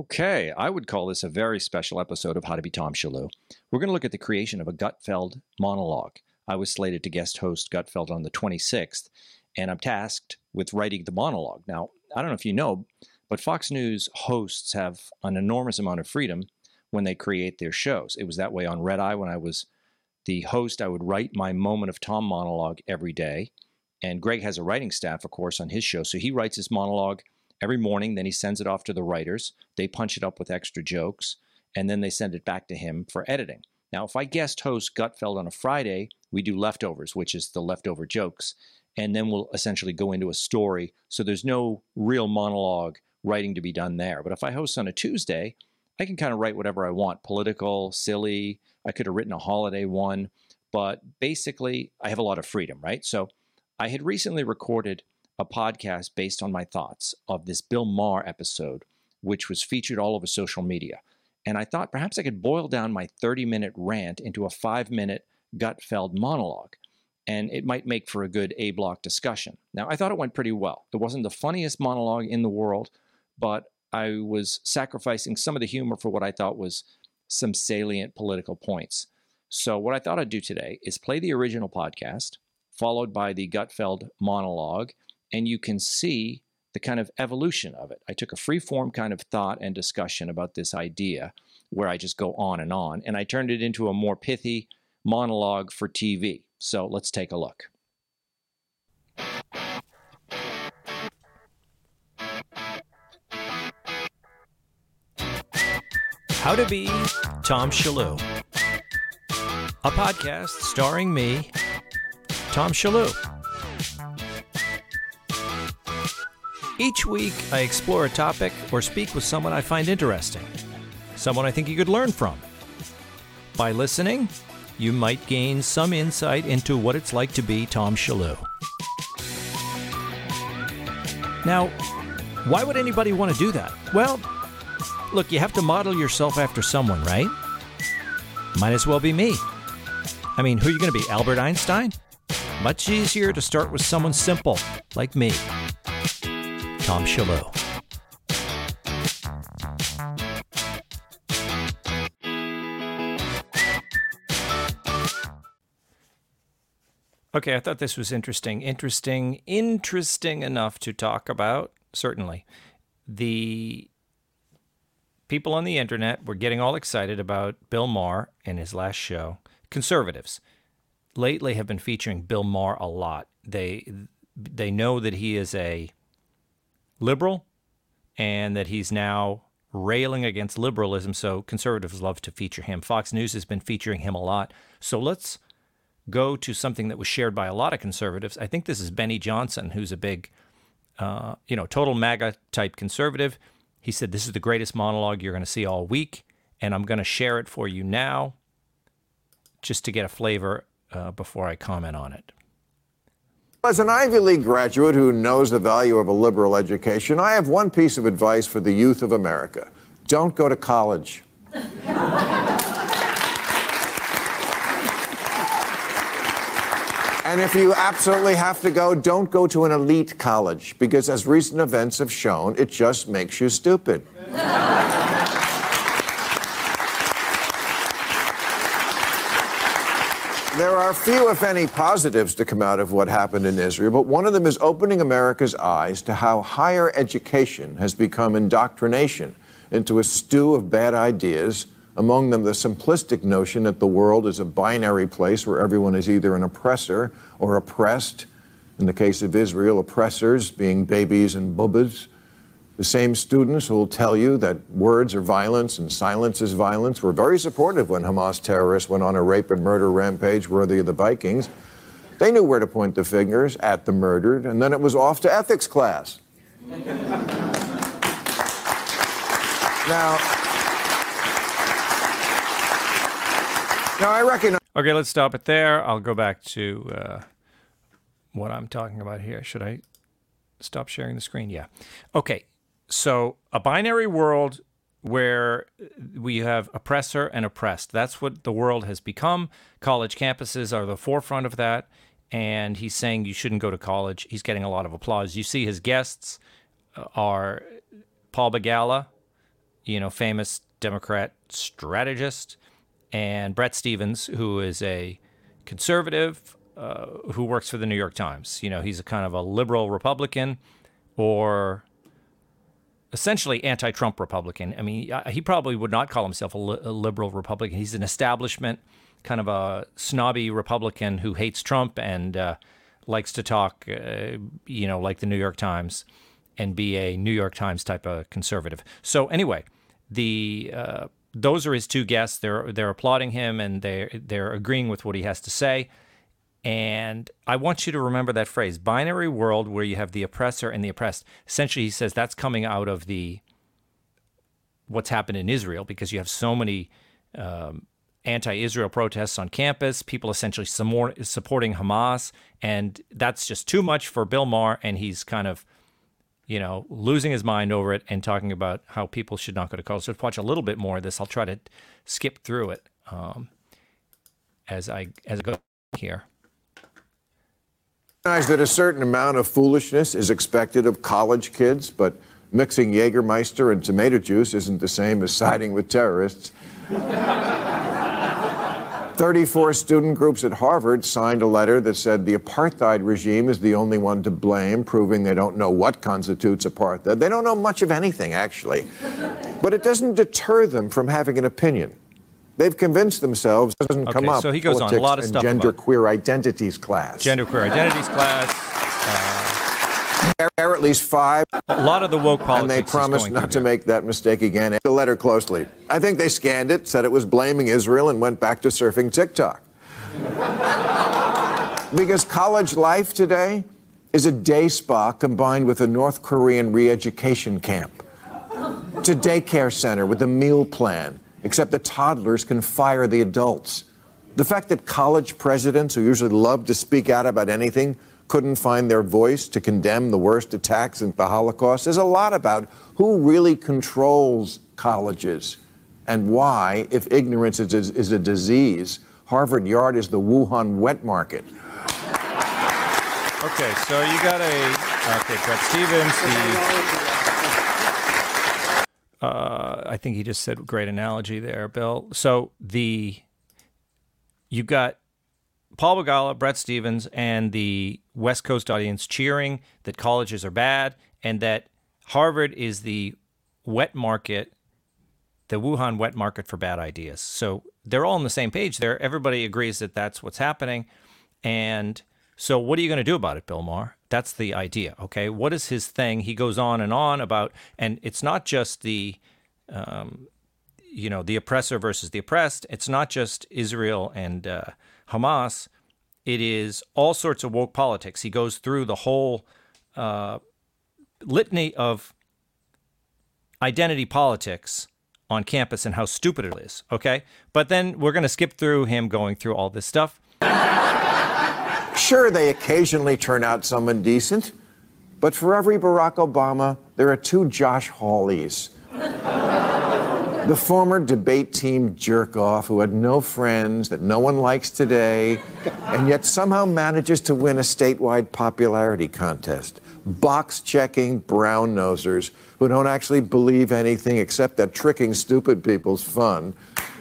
Okay, I would call this a very special episode of How to Be Tom Shalhoub. We're going to look at the creation of a Gutfeld monologue. I was slated to guest host Gutfeld on the 26th, and I'm tasked with writing the monologue. Now, I don't know if you know, but Fox News hosts have an enormous amount of freedom when they create their shows. It was that way on Red Eye when I was the host. I would write my Moment of Tom monologue every day, and Greg has a writing staff, of course, on his show, so he writes his monologue every morning, then he sends it off to the writers. They punch it up with extra jokes, and then they send it back to him for editing. Now, if I guest host Gutfeld on a Friday, we do leftovers, which is the leftover jokes, and then we'll essentially go into a story. So there's no real monologue writing to be done there. But if I host on a Tuesday, I can kind of write whatever I want, political, silly. I could have written a holiday one, but basically I have a lot of freedom, right? So I had recently recorded a podcast based on my thoughts of this Bill Maher episode, which was featured all over social media. And I thought perhaps I could boil down my 30-minute rant into a 5-minute Gutfeld monologue, and it might make for a good A-block discussion. Now, I thought it went pretty well. It wasn't the funniest monologue in the world, but I was sacrificing some of the humor for what I thought was some salient political points. So what I thought I'd do today is play the original podcast, followed by the Gutfeld monologue, and you can see the kind of evolution of it. I took a free-form kind of thought and discussion about this idea where I just go on, and I turned it into a more pithy monologue for TV. So let's take a look. How to Be Tom Shalhoub, a podcast starring me, Tom Shalhoub. Each week, I explore a topic or speak with someone I find interesting, someone I think you could learn from. By listening, you might gain some insight into what it's like to be Tom Shalhoub. Now, why would anybody want to do that? Well, look, you have to model yourself after someone, right? Might as well be me. I mean, who are you going to be, Albert Einstein? Much easier to start with someone simple, like me. Tom Shalhoub. Okay, I thought this was interesting enough to talk about, certainly. The people on the internet were getting all excited about Bill Maher in his last show. Conservatives lately have been featuring Bill Maher a lot. They know that he is a liberal and that he's now railing against liberalism, so conservatives love to feature him. Fox News has been featuring him a lot. So let's go to something that was shared by a lot of conservatives. I think this is Benny Johnson, who's a big, total MAGA-type conservative. He said, this is the greatest monologue you're going to see all week, and I'm going to share it for you now just to get a flavor before I comment on it. As an Ivy League graduate who knows the value of a liberal education, I have one piece of advice for the youth of America. Don't go to college. And if you absolutely have to go, don't go to an elite college, because as recent events have shown, it just makes you stupid. There are few, if any, positives to come out of what happened in Israel, but one of them is opening America's eyes to how higher education has become indoctrination into a stew of bad ideas, among them the simplistic notion that the world is a binary place where everyone is either an oppressor or oppressed. In the case of Israel, oppressors being babies and bubbas. The same students who will tell you that words are violence and silence is violence were very supportive when Hamas terrorists went on a rape and murder rampage worthy of the Vikings. They knew where to point the fingers at the murdered, and then it was off to ethics class. Now I recognize... Okay, let's stop it there. I'll go back to what I'm talking about here. Should I stop sharing the screen? Yeah. Okay. So a binary world where we have oppressor and oppressed. That's what the world has become. College campuses are the forefront of that. And he's saying you shouldn't go to college. He's getting a lot of applause. You see his guests are Paul Begala, famous Democrat strategist, and Bret Stephens, who is a conservative who works for the New York Times. He's a kind of a liberal Republican, or essentially anti-Trump Republican. I mean, he probably would not call himself a liberal Republican. He's an establishment, kind of a snobby Republican who hates Trump and likes to talk, like the New York Times, and be a New York Times type of conservative. So anyway, those are his two guests. They're applauding him, and they're agreeing with what he has to say. And I want you to remember that phrase, binary world, where you have the oppressor and the oppressed. Essentially, he says that's coming out of what's happened in Israel, because you have so many anti-Israel protests on campus, people essentially supporting Hamas, and that's just too much for Bill Maher, and he's kind of, losing his mind over it and talking about how people should not go to college. So let's watch a little bit more of this. I'll try to skip through it as I go here. That a certain amount of foolishness is expected of college kids, but mixing Jägermeister and tomato juice isn't the same as siding with terrorists. 34 student groups at Harvard signed a letter that said the apartheid regime is the only one to blame, proving they don't know what constitutes apartheid. They don't know much of anything, actually. But it doesn't deter them from having an opinion. They've convinced themselves it doesn't come up. So he goes on a lot of stuff gender about queer identities class. Gender queer identities class. There are at least 5. A lot of the woke politics. And they promised not to make that mistake again. The letter closely. I think they scanned it, said it was blaming Israel, and went back to surfing TikTok. Because college life today is a day spa combined with a North Korean re-education camp. It's a daycare center with a meal plan, except the toddlers can fire the adults. The fact that college presidents, who usually love to speak out about anything, couldn't find their voice to condemn the worst attacks in the Holocaust says a lot about who really controls colleges and why, if ignorance is a disease, Harvard Yard is the Wuhan wet market. Okay, so you got Bret Stephens, I think he just said a great analogy there, Bill. So you got Paul Begala, Bret Stephens, and the West Coast audience cheering that colleges are bad and that Harvard is the wet market, the Wuhan wet market for bad ideas. So they're all on the same page there. Everybody agrees that that's what's happening. And so what are you going to do about it, Bill Maher? That's the idea, okay? What is his thing? He goes on about, and it's not just the oppressor versus the oppressed. It's not just Israel and Hamas. It is all sorts of woke politics. He goes through the whole litany of identity politics on campus and how stupid it is, okay? But then we're going to skip through him going through all this stuff. Sure, they occasionally turn out someone decent, but for every Barack Obama, there are 2 Josh Hawleys. The former debate team jerk-off who had no friends, that no one likes today, and yet somehow manages to win a statewide popularity contest. Box-checking brown-nosers who don't actually believe anything except that tricking stupid people's fun.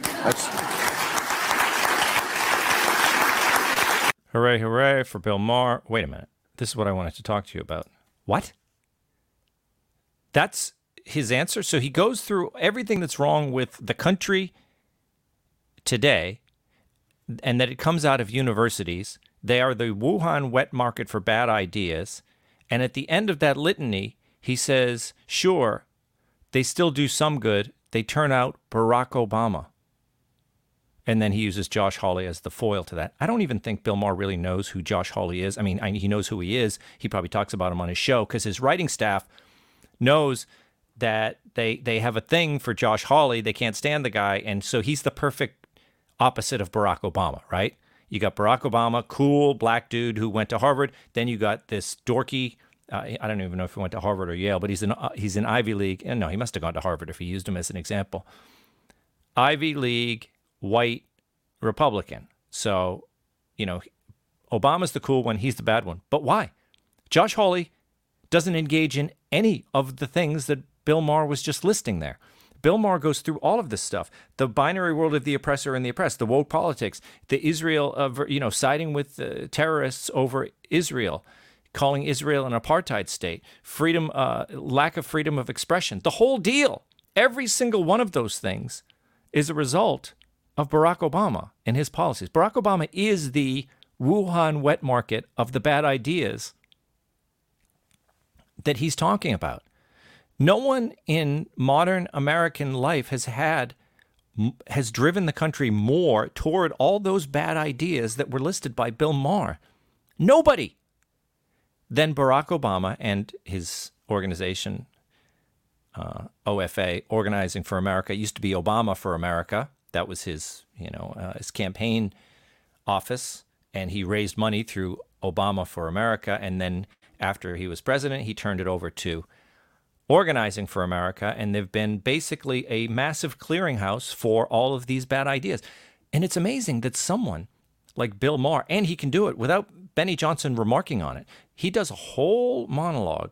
Hooray, hooray for Bill Maher. Wait a minute. This is what I wanted to talk to you about. What? That's his answer? So he goes through everything that's wrong with the country today, and that it comes out of universities. They are the Wuhan wet market for bad ideas. And at the end of that litany, he says, sure, they still do some good. They turn out Barack Obama. And then he uses Josh Hawley as the foil to that. I don't even think Bill Maher really knows who Josh Hawley is. I mean, he knows who he is. He probably talks about him on his show because his writing staff knows that they have a thing for Josh Hawley. They can't stand the guy. And so he's the perfect opposite of Barack Obama, right? You got Barack Obama, cool black dude who went to Harvard. Then you got this dorky, I don't even know if he went to Harvard or Yale, but he's an Ivy League. And no, he must have gone to Harvard if he used him as an example. Ivy League white Republican. So, Obama's the cool one. He's the bad one. But why? Josh Hawley doesn't engage in any of the things that Bill Maher was just listing there. Bill Maher goes through all of this stuff: the binary world of the oppressor and the oppressed, the woke politics, the Israel of, siding with terrorists over Israel, calling Israel an apartheid state, freedom, lack of freedom of expression, the whole deal. Every single one of those things is a result of Barack Obama and his policies. Barack Obama is the Wuhan wet market of the bad ideas that he's talking about. No one in modern American life has driven the country more toward all those bad ideas that were listed by Bill Maher. Nobody than Barack Obama and his organization, OFA, Organizing for America. It used to be Obama for America. That was his campaign office, and he raised money through Obama for America. And then after he was president, he turned it over to Organizing for America, and they've been basically a massive clearinghouse for all of these bad ideas. And it's amazing that someone like Bill Maher, and he can do it without Benny Johnson remarking on it, he does a whole monologue.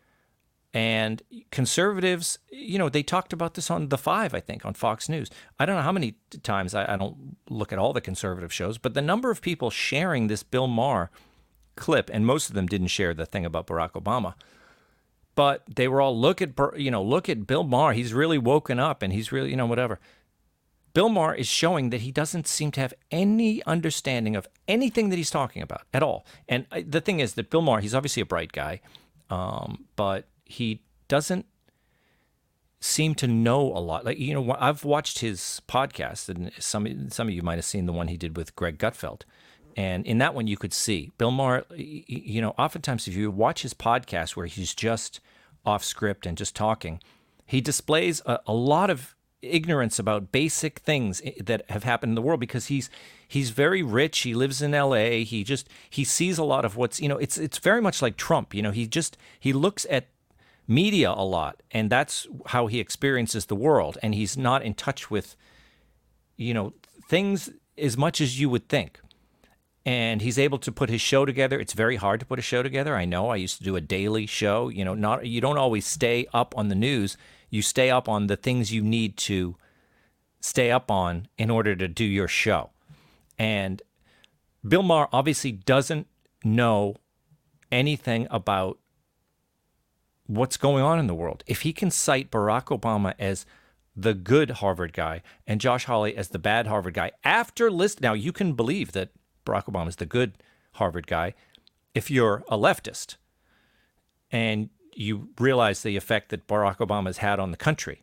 And conservatives, they talked about this on The Five, I think, on Fox News. I don't know how many times, I don't look at all the conservative shows, but the number of people sharing this Bill Maher clip, and most of them didn't share the thing about Barack Obama, but they were all, look at Bill Maher. He's really woken up, and he's really, whatever. Bill Maher is showing that he doesn't seem to have any understanding of anything that he's talking about at all. And the thing is that Bill Maher, he's obviously a bright guy, but he doesn't seem to know a lot. Like, I've watched his podcast, and some of you might have seen the one he did with Greg Gutfeld. And in that one, you could see Bill Maher, oftentimes if you watch his podcast where he's just off script and just talking, he displays a lot of ignorance about basic things that have happened in the world, because he's very rich. He lives in LA. He sees a lot of what's, it's very much like Trump. He looks at media a lot, and that's how he experiences the world. And he's not in touch with, things as much as you would think. And he's able to put his show together. It's very hard to put a show together. I know. I used to do a daily show. You don't always stay up on the news. You stay up on the things you need to stay up on in order to do your show. And Bill Maher obviously doesn't know anything about what's going on in the world. If he can cite Barack Obama as the good Harvard guy and Josh Hawley as the bad Harvard guy, now you can believe that Barack Obama is the good Harvard guy if you're a leftist and you realize the effect that Barack Obama has had on the country.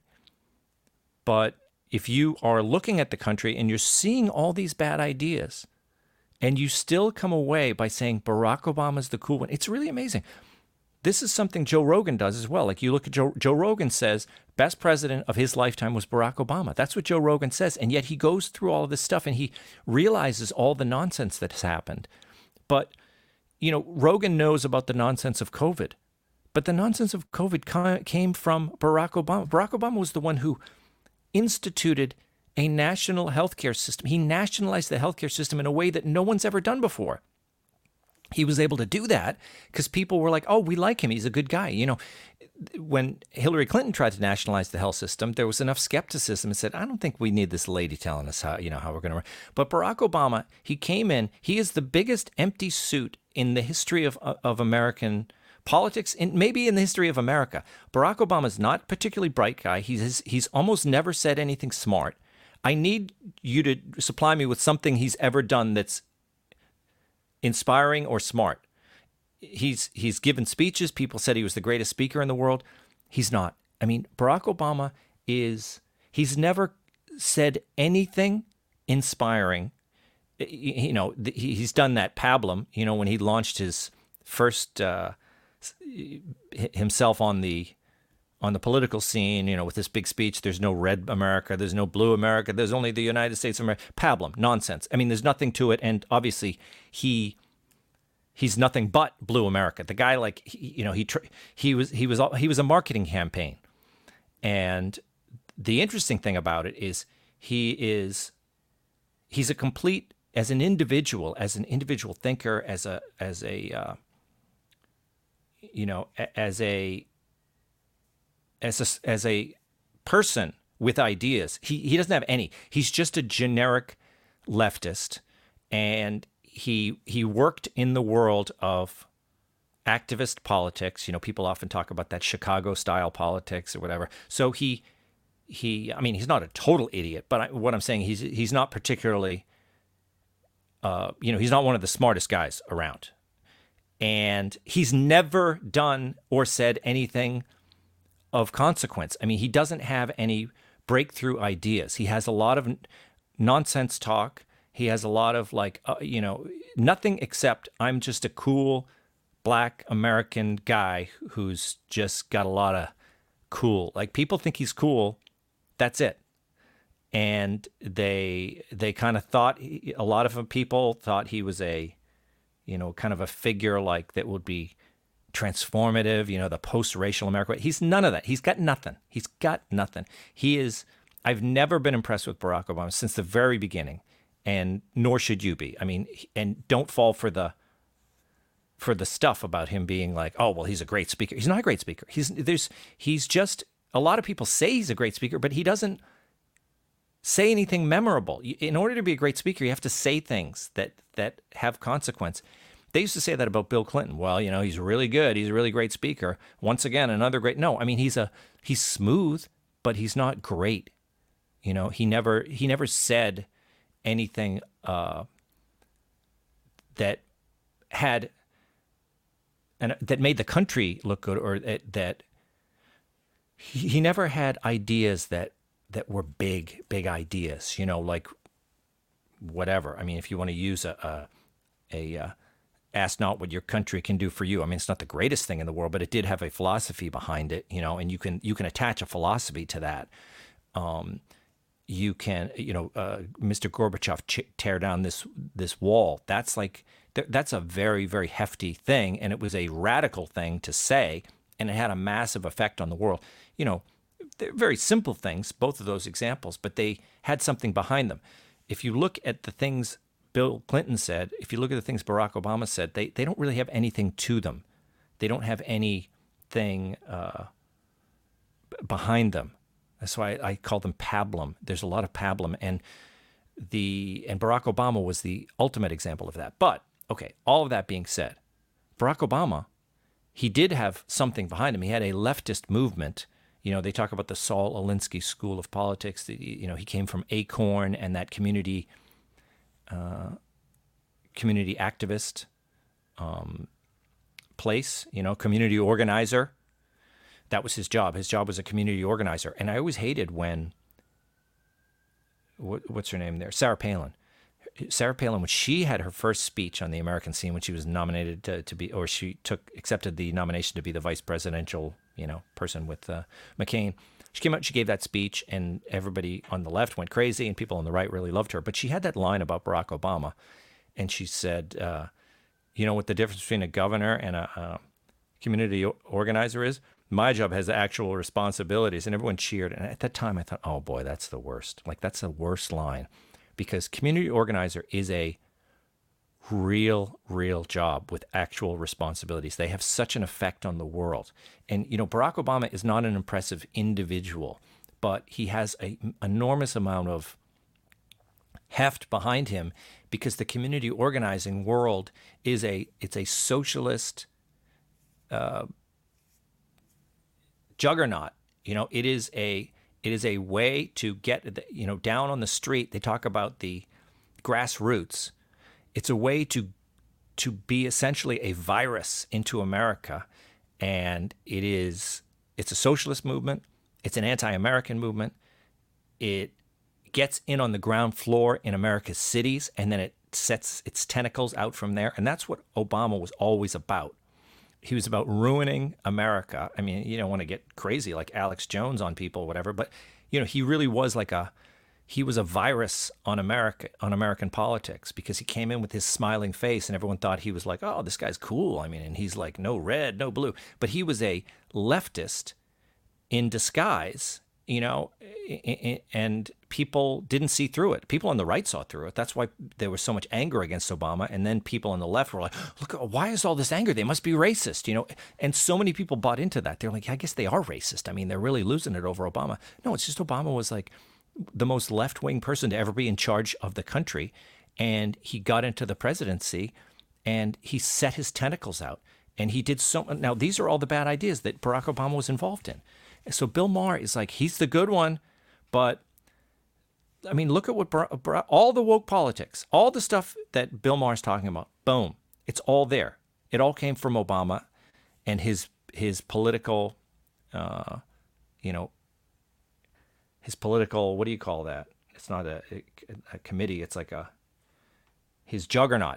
But if you are looking at the country and you're seeing all these bad ideas and you still come away by saying Barack Obama is the cool one, it's really amazing. This is something Joe Rogan does as well. Like, you look at Joe Rogan says best president of his lifetime was Barack Obama. That's what Joe Rogan says. And yet he goes through all of this stuff and he realizes all the nonsense that has happened. But, Rogan knows about the nonsense of COVID. But the nonsense of COVID came from Barack Obama. Barack Obama was the one who instituted a national healthcare system. He nationalized the healthcare system in a way that no one's ever done before. He was able to do that because people were like, oh, we like him. He's a good guy. When Hillary Clinton tried to nationalize the health system, there was enough skepticism and said, I don't think we need this lady telling us how we're going to run. But Barack Obama, he came in, he is the biggest empty suit in the history of American politics, maybe in the history of America. Barack Obama is not a particularly bright guy. He's almost never said anything smart. I need you to supply me with something he's ever done that's inspiring or smart. He's given speeches. People said he was the greatest speaker in the world. He's not. I mean, Barack Obama he's never said anything inspiring. He's done that pablum, when he launched his first himself on the political scene, with this big speech. There's no red America. There's no blue America. There's only the United States of America. Pablum, nonsense. I mean, there's nothing to it. And obviously he's nothing but blue America. The guy, he was a marketing campaign. And the interesting thing about it is he's a complete, as an individual thinker, as a person with ideas. He doesn't have any. He's just a generic leftist, and he worked in the world of activist politics. You know, people often talk about that Chicago style politics or whatever. So I mean, he's not a total idiot, but what I'm saying, he's not particularly, he's not one of the smartest guys around. And he's never done or said anything of consequence. I mean, he doesn't have any breakthrough ideas. He has a lot of nonsense talk. He has a lot of nothing except I'm just a cool Black American guy who's just got a lot of cool. Like, people think he's cool. That's it. And they kind of thought, a lot of people thought he was a, kind of a figure like that would be transformative, the post-racial America. He's none of that. He's got nothing. I've never been impressed with Barack Obama since the very beginning, and nor should you be. I mean, and don't fall for the stuff about him being like, oh, well, he's a great speaker. He's not a great speaker. He's just, a lot of people say he's a great speaker, but he doesn't say anything memorable. In order to be a great speaker, you have to say things that have consequence. They used to say that about Bill Clinton. Well, he's really good. He's a really great speaker. Once again, another great. No, I mean, he's smooth, but he's not great. He never said anything that had and that made the country look good, or that he never had ideas that were big ideas, like whatever. I mean, if you want to use a ask not what your country can do for you. I mean, it's not the greatest thing in the world, but it did have a philosophy behind it, and you can attach a philosophy to that. You can, Mr. Gorbachev tear down this wall. That's a very, very hefty thing, and it was a radical thing to say, and it had a massive effect on the world. They're very simple things, both of those examples, but they had something behind them. If you look at the things Bill Clinton said, if you look at the things Barack Obama said, they don't really have anything to them. They don't have anything behind them. That's why I call them pablum. There's a lot of pablum, and Barack Obama was the ultimate example of that. But okay, all of that being said, Barack Obama, he did have something behind him. He had a leftist movement. They talk about the Saul Alinsky School of Politics. He came from Acorn and that community activist place, community organizer. That was his job. His job was a community organizer. And I always hated when, what's her name there? Sarah Palin. Sarah Palin, when she had her first speech on the American scene, when she was nominated to be, or she accepted the nomination to be the vice presidential, person with McCain. She came out, she gave that speech, and everybody on the left went crazy, and people on the right really loved her. But she had that line about Barack Obama, and she said, what the difference between a governor and a community organizer is? My job has actual responsibilities. And everyone cheered. And at that time, I thought, oh, boy, that's the worst. Like, that's the worst line. Because community organizer is a real job with actual responsibilities. They have such an effect on the world. And, Barack Obama is not an impressive individual, but he has an enormous amount of heft behind him because the community organizing world is it's a socialist juggernaut. It is a way to get, down on the street. They talk about the grassroots. It's a way to be essentially a virus into America. And it's a socialist movement. It's an anti-American movement. It gets in on the ground floor in America's cities, and then it sets its tentacles out from there. And that's what Obama was always about. He was about ruining America. I mean, you don't want to get crazy like Alex Jones on people or whatever, but he really was he was a virus on American politics, because he came in with his smiling face and everyone thought he was like, oh, this guy's cool. I mean, and he's like, no red, no blue. But he was a leftist in disguise, and people didn't see through it. People on the right saw through it. That's why there was so much anger against Obama. And then people on the left were like, look, why is all this anger? They must be racist, And so many people bought into that. They're like, I guess they are racist. I mean, they're really losing it over Obama. No, it's just Obama was like the most left-wing person to ever be in charge of the country. And he got into the presidency and he set his tentacles out. And he did so. Now, these are all the bad ideas that Barack Obama was involved in. And so Bill Maher is like, he's the good one. But, I mean, look at what all the woke politics, all the stuff that Bill Maher is talking about, boom, it's all there. It all came from Obama and his political, his political, what do you call that? It's not a committee. It's like his juggernaut,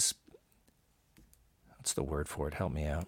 what's the word for it? Help me out.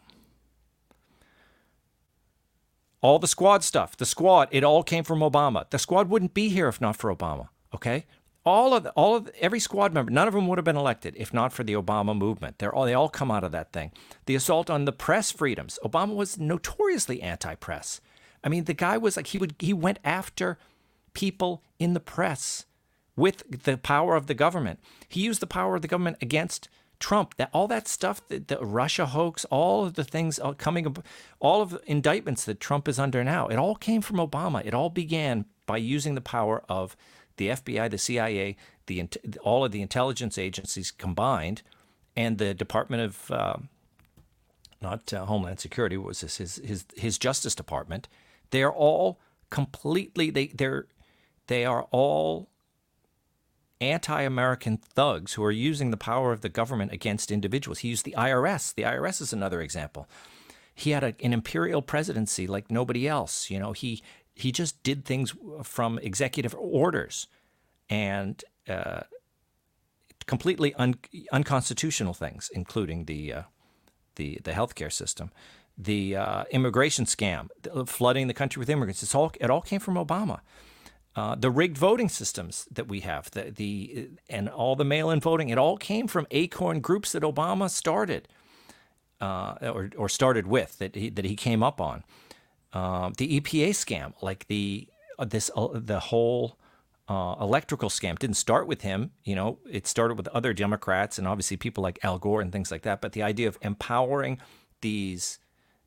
All the squad stuff, it all came from Obama. The squad wouldn't be here if not for Obama. Okay, every squad member, none of them would have been elected if not for the Obama movement. They all come out of that thing. The assault on the press freedoms. Obama was notoriously anti-press. I mean, the guy was like he went after people in the press with the power of the government. He used the power of the government against Trump. All that stuff, the Russia hoax, all of the things all of the indictments that Trump is under now, it all came from Obama. It all began by using the power of the FBI, the CIA, all of the intelligence agencies combined, and the Department of not Homeland Security, what was this? His Justice Department. They are all completely they are all anti-American thugs who are using the power of the government against individuals. He used the IRS. The IRS is another example. He had an imperial presidency like nobody else. He just did things from executive orders and completely unconstitutional things, including the healthcare system, the immigration scam, flooding the country with immigrants. It all came from Obama. The rigged voting systems that we have, and all the mail-in voting, it all came from acorn groups that Obama started, or started with, that he came up on. The EPA scam, like the whole electrical scam, didn't start with him. It started with other Democrats and obviously people like Al Gore and things like that. But the idea of empowering these,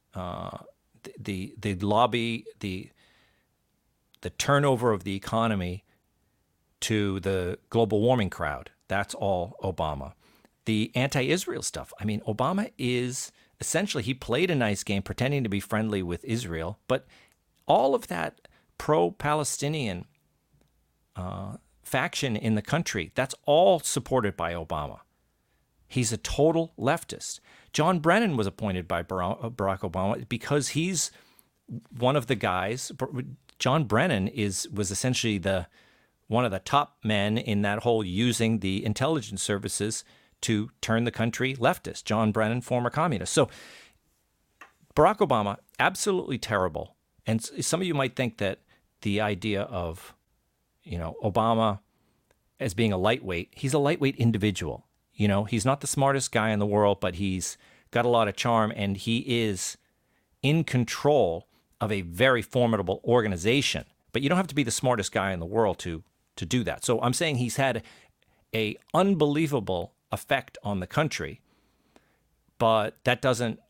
the lobby, the turnover of the economy to the global warming crowd. That's all Obama. The anti-Israel stuff. I mean, Obama is essentially, he played a nice game pretending to be friendly with Israel, but all of that pro-Palestinian faction in the country, that's all supported by Obama. He's a total leftist. John Brennan was appointed by Barack Obama because he's one of the guys. John Brennan was essentially one of the top men in that whole using the intelligence services to turn the country leftist. John Brennan, former communist. So Barack Obama, absolutely terrible. And some of you might think that the idea of, Obama as being a lightweight, he's a lightweight individual. He's not the smartest guy in the world, but he's got a lot of charm, and he is in control of a very formidable organization. But you don't have to be the smartest guy in the world to do that. So I'm saying he's had a unbelievable effect on the country, but that doesn't,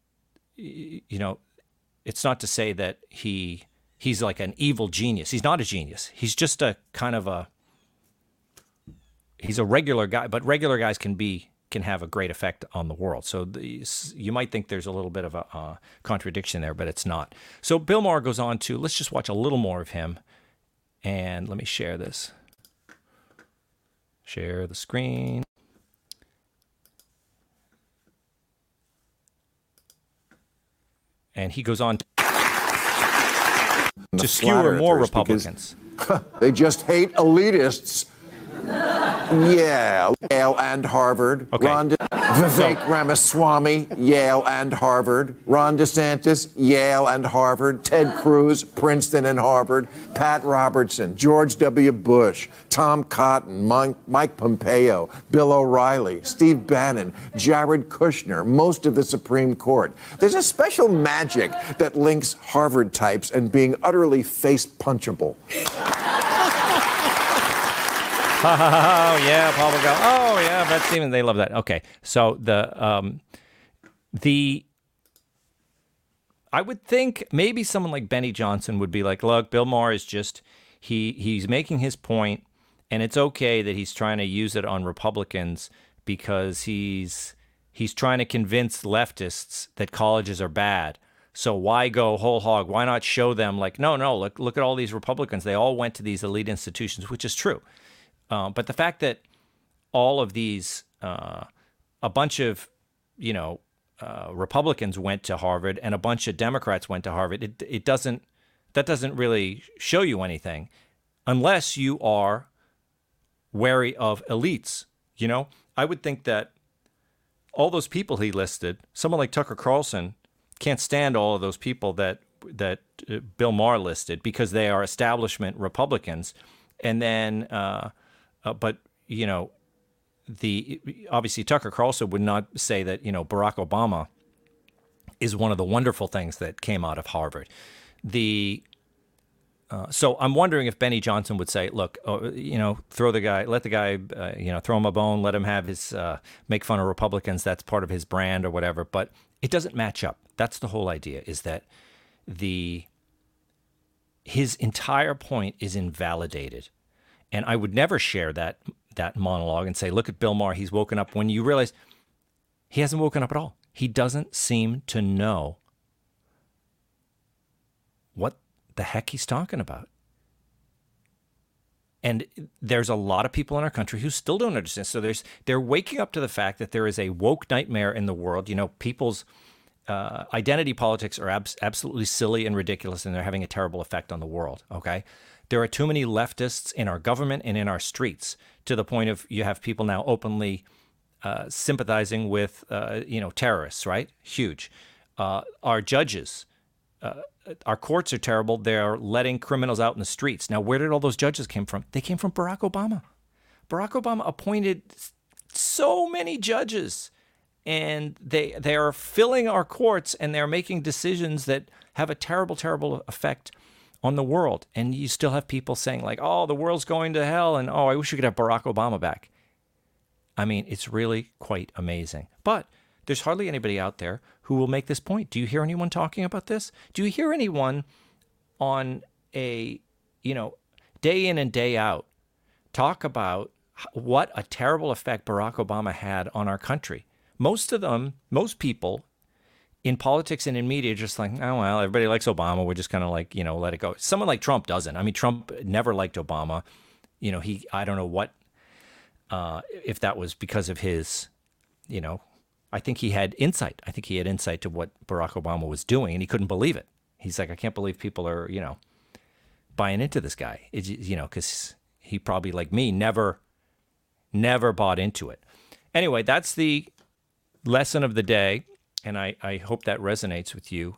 it's not to say that he's like an evil genius. He's not a genius. He's just a kind of he's a regular guy, but regular guys can have a great effect on the world. So you might think there's a little bit of a contradiction there, but it's not. So Bill Maher goes on to, let's just watch a little more of him. And let me share this. Share the screen. And he goes on to skewer more Republicans. They just hate elitists. Yale and Harvard. Okay. Vivek Ramaswamy, Yale and Harvard. Ron DeSantis, Yale and Harvard. Ted Cruz, Princeton and Harvard. Pat Robertson, George W. Bush, Tom Cotton, Mike Pompeo, Bill O'Reilly, Steve Bannon, Jared Kushner, most of the Supreme Court. There's a special magic that links Harvard types and being utterly face-punchable. Oh, yeah, Paul will go, oh, yeah, Brett Stevens, they love that. Okay, so I would think maybe someone like Benny Johnson would be like, look, Bill Maher is just, he's making his point, and it's okay that he's trying to use it on Republicans because he's trying to convince leftists that colleges are bad. So why go whole hog? Why not show them like, no, look at all these Republicans. They all went to these elite institutions, which is true. But the fact that all of these, a bunch of, Republicans went to Harvard and a bunch of Democrats went to Harvard, that doesn't really show you anything unless you are wary of elites. I would think that all those people he listed, someone like Tucker Carlson can't stand all of those people that Bill Maher listed because they are establishment Republicans. And then, but obviously Tucker Carlson would not say that Barack Obama is one of the wonderful things that came out of Harvard. So I'm wondering if Benny Johnson would say, look, throw the guy, let the guy, throw him a bone, let him have his make fun of Republicans. That's part of his brand or whatever. But it doesn't match up. That's the whole idea, is that his entire point is invalidated. And I would never share that monologue and say, look at Bill Maher, he's woken up, when you realize he hasn't woken up at all. He doesn't seem to know what the heck he's talking about. And there's a lot of people in our country who still don't understand. So they're waking up to the fact that there is a woke nightmare in the world. People's identity politics are absolutely silly and ridiculous, and they're having a terrible effect on the world, okay? There are too many leftists in our government and in our streets, to the point of you have people now openly sympathizing with, terrorists, right? Huge. Our judges, our courts are terrible. They're letting criminals out in the streets. Now, where did all those judges came from? They came from Barack Obama. Barack Obama appointed so many judges, and they are filling our courts, and they're making decisions that have a terrible, terrible effect on the world. And you still have people saying like, oh, the world's going to hell, and oh, I wish we could have Barack Obama back. I mean, it's really quite amazing. But there's hardly anybody out there who will make this point. Do you hear anyone talking about this? Do you hear anyone on a, day in and day out talk about what a terrible effect Barack Obama had on our country? Most people in politics and in media, just like, oh, well, everybody likes Obama. We're just kind of like, let it go. Someone like Trump doesn't. I mean, Trump never liked Obama. I don't know what, if that was because of his, I think he had insight. I think he had insight to what Barack Obama was doing, and he couldn't believe it. He's like, I can't believe people are, buying into this guy. Because he probably, like me, never bought into it. Anyway, that's the lesson of the day. And I hope that resonates with you.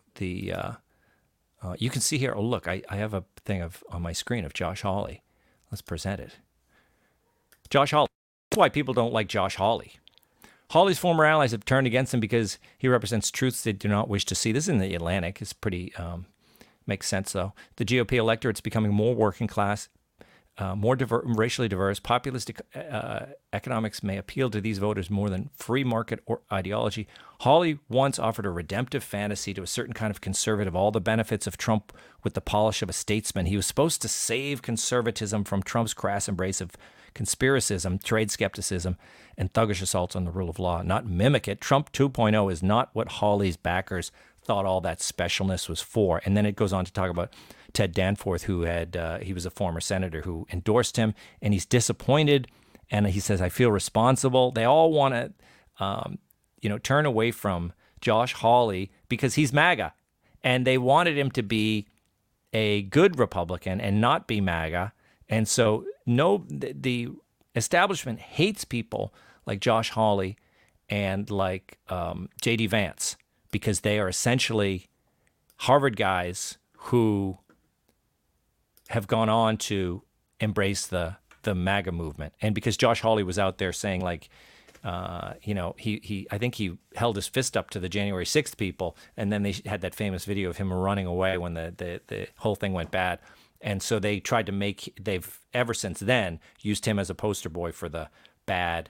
You can see here, oh, look, I have a thing on my screen of Josh Hawley. Let's present it. Josh Hawley. That's why people don't like Josh Hawley. Hawley's former allies have turned against him because he represents truths they do not wish to see. This is in the Atlantic. It's pretty, makes sense, though. The GOP electorate's becoming more working class, more racially diverse. Populist economics may appeal to these voters more than free market or ideology. Hawley once offered a redemptive fantasy to a certain kind of conservative, all the benefits of Trump with the polish of a statesman. He was supposed to save conservatism from Trump's crass embrace of conspiracism, trade skepticism, and thuggish assaults on the rule of law, not mimic it. Trump 2.0 is not what Hawley's backers thought all that specialness was for. And then it goes on to talk about Ted Danforth, who he was a former senator who endorsed him, and he's disappointed. And he says, I feel responsible. They all want to, turn away from Josh Hawley because he's MAGA. And they wanted him to be a good Republican and not be MAGA. And so the establishment hates people like Josh Hawley and like J.D. Vance because they are essentially Harvard guys who have gone on to embrace the MAGA movement. And because Josh Hawley was out there saying like, I think he held his fist up to the January 6th people, and then they had that famous video of him running away when the whole thing went bad. And so they tried to they've ever since then used him as a poster boy for the bad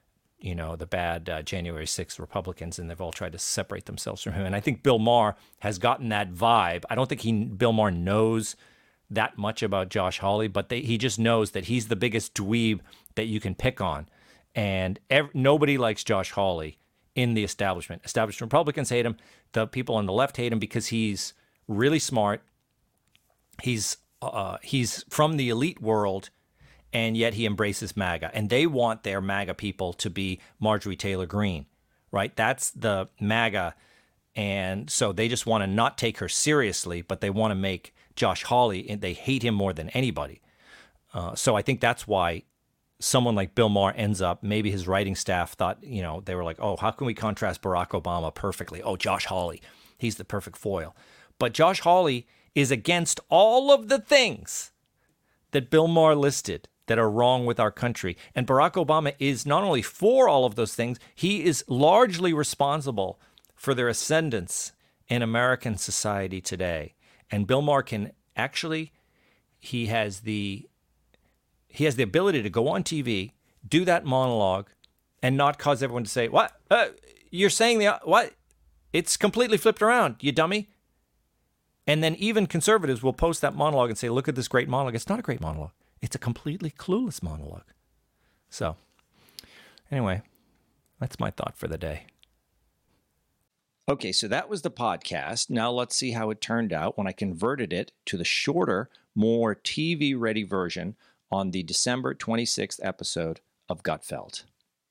January 6th Republicans, and they've all tried to separate themselves from him. And I think Bill Maher has gotten that vibe. I don't think Bill Maher knows that much about Josh Hawley, but he just knows that he's the biggest dweeb that you can pick on. And nobody likes Josh Hawley in the establishment. Establishment Republicans hate him. The people on the left hate him because he's really smart. He's from the elite world, and yet he embraces MAGA. And they want their MAGA people to be Marjorie Taylor Greene, right? That's the MAGA. And so they just want to not take her seriously, but they want to make Josh Hawley, and they hate him more than anybody. So I think that's why someone like Bill Maher ends up, maybe his writing staff thought, they were like, oh, how can we contrast Barack Obama perfectly? Oh, Josh Hawley, he's the perfect foil. But Josh Hawley is against all of the things that Bill Maher listed that are wrong with our country. And Barack Obama is not only for all of those things, he is largely responsible for their ascendance in American society today. And Bill Maher can actually, he has the ability to go on TV, do that monologue, and not cause everyone to say, what? You're saying what? It's completely flipped around, you dummy. And then even conservatives will post that monologue and say, look at this great monologue. It's not a great monologue. It's a completely clueless monologue. So anyway, that's my thought for the day. Okay, so that was the podcast. Now let's see how it turned out when I converted it to the shorter, more TV-ready version on the December 26th episode of Gutfeld.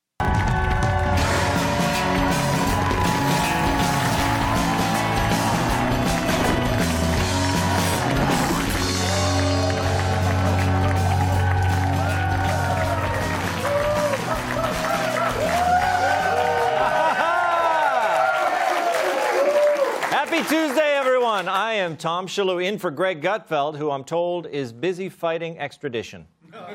Happy Tuesday, everyone. I am Tom Shalhoub in for Greg Gutfeld, who I'm told is busy fighting extradition.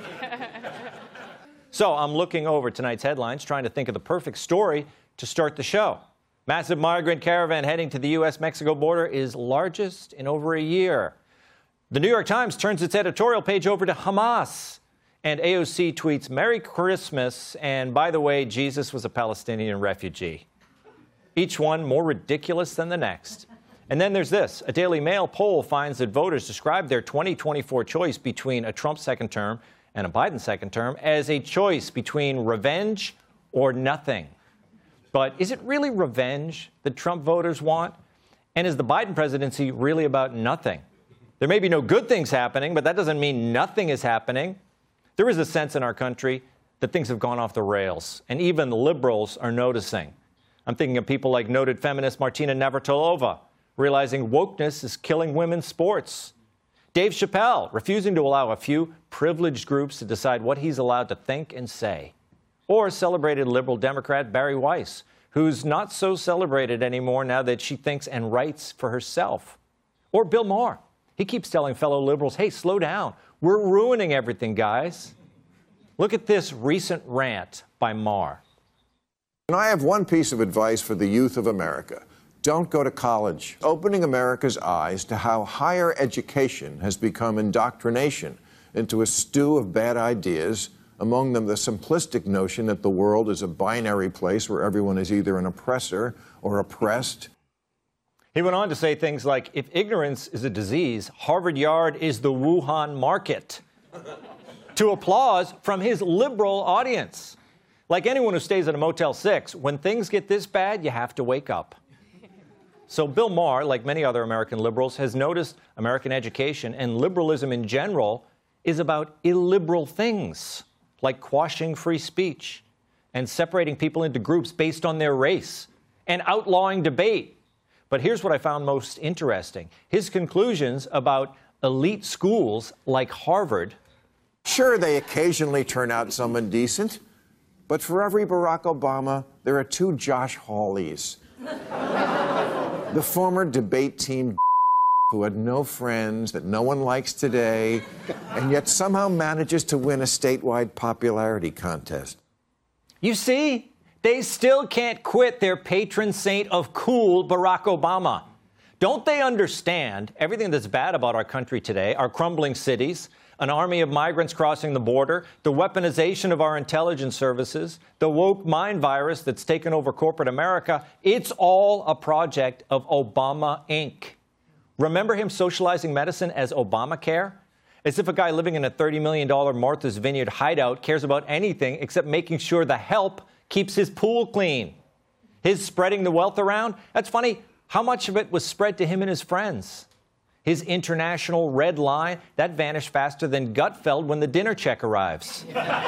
So I'm looking over tonight's headlines, trying to think of the perfect story to start the show. Massive migrant caravan heading to the U.S.-Mexico border is largest in over a year. The New York Times turns its editorial page over to Hamas. And AOC tweets, Merry Christmas, and by the way, Jesus was a Palestinian refugee. Each one more ridiculous than the next. And then there's this. A Daily Mail poll finds that voters describe their 2024 choice between a Trump second term and a Biden second term as a choice between revenge or nothing. But is it really revenge that Trump voters want? And is the Biden presidency really about nothing? There may be no good things happening, but that doesn't mean nothing is happening. There is a sense in our country that things have gone off the rails, and even the liberals are noticing. I'm thinking of people like noted feminist Martina Navratilova, realizing wokeness is killing women's sports. Dave Chappelle, refusing to allow a few privileged groups to decide what he's allowed to think and say. Or celebrated liberal Democrat Barry Weiss, who's not so celebrated anymore now that she thinks and writes for herself. Or Bill Maher. He keeps telling fellow liberals, hey, slow down. We're ruining everything, guys. Look at this recent rant by Maher. And I have one piece of advice for the youth of America. Don't go to college. Opening America's eyes to how higher education has become indoctrination into a stew of bad ideas, among them the simplistic notion that the world is a binary place where everyone is either an oppressor or oppressed. He went on to say things like, if ignorance is a disease, Harvard Yard is the Wuhan market. To applause from his liberal audience. Like anyone who stays at a Motel 6, when things get this bad, you have to wake up. So Bill Maher, like many other American liberals, has noticed American education and liberalism in general is about illiberal things, like quashing free speech and separating people into groups based on their race and outlawing debate. But here's what I found most interesting. His conclusions about elite schools like Harvard Sure, they occasionally turn out someone decent, but for every Barack Obama, there are two Josh Hawleys. The former debate team who had no friends, that no one likes today, and yet somehow manages to win a statewide popularity contest. You see, they still can't quit their patron saint of cool, Barack Obama. Don't they understand everything that's bad about our country today, our crumbling cities, an army of migrants crossing the border, the weaponization of our intelligence services, the woke mind virus that's taken over corporate America? It's all a project of Obama, Inc. Remember him socializing medicine as Obamacare? As if a guy living in a $30 million Martha's Vineyard hideout cares about anything except making sure the help keeps his pool clean. His spreading the wealth around? That's funny. How much of it was spread to him and his friends? His international red line, that vanished faster than Gutfeld when the dinner check arrives.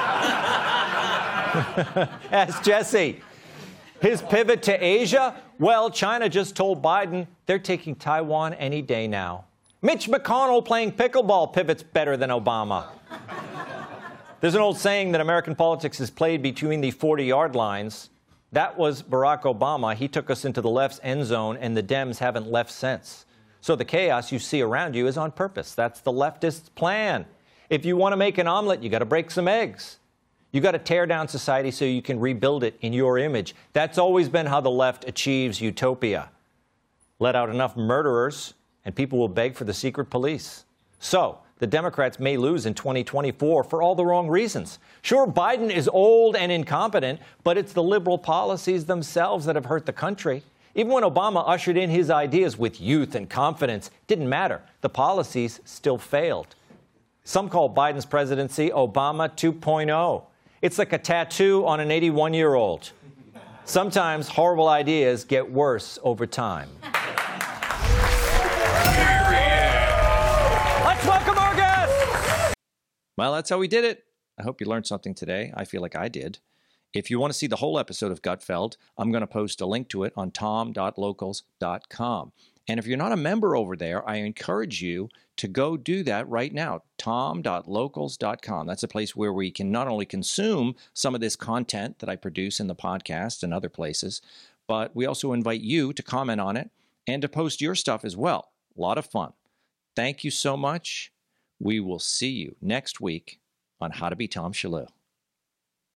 Ask Jesse. His pivot to Asia? Well, China just told Biden they're taking Taiwan any day now. Mitch McConnell playing pickleball pivots better than Obama. There's an old saying that American politics is played between the 40-yard lines. That was Barack Obama. He took us into the left's end zone, and the Dems haven't left since. So the chaos you see around you is on purpose. That's the leftist plan. If you want to make an omelet, you got to break some eggs. You got to tear down society so you can rebuild it in your image. That's always been how the left achieves utopia. Let out enough murderers, and people will beg for the secret police. So the Democrats may lose in 2024 for all the wrong reasons. Sure, Biden is old and incompetent, but it's the liberal policies themselves that have hurt the country. Even when Obama ushered in his ideas with youth and confidence, it didn't matter. The policies still failed. Some call Biden's presidency Obama 2.0. It's like a tattoo on an 81-year-old. Sometimes horrible ideas get worse over time. Let's welcome our guest! Well, that's how we did it. I hope you learned something today. I feel like I did. If you want to see the whole episode of Gutfeld, I'm going to post a link to it on tom.locals.com. And if you're not a member over there, I encourage you to go do that right now, tom.locals.com. That's a place where we can not only consume some of this content that I produce in the podcast and other places, but we also invite you to comment on it and to post your stuff as well. A lot of fun. Thank you so much. We will see you next week on How to Be Tom Shillue.